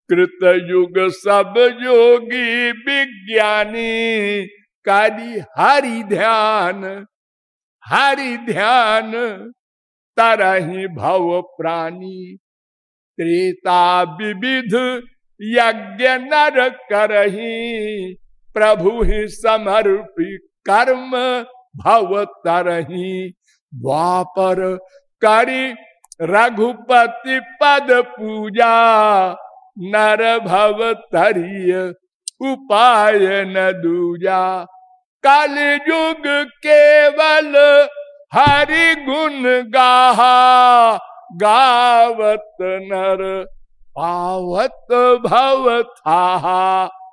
कृत युग सब योगी विज्ञानी कादि हरि ध्यान तरहि भव प्राणी। त्रेता विविध यज्ञ नर करहि प्रभु ही समर्पि कर्म भव तरहि। द्वापर करि रघुपति पद पूजा नर भव तरिय उपाय न दूजा। कल युग केवल हरि गुण गाहा गावत नर पावत भव थाहा।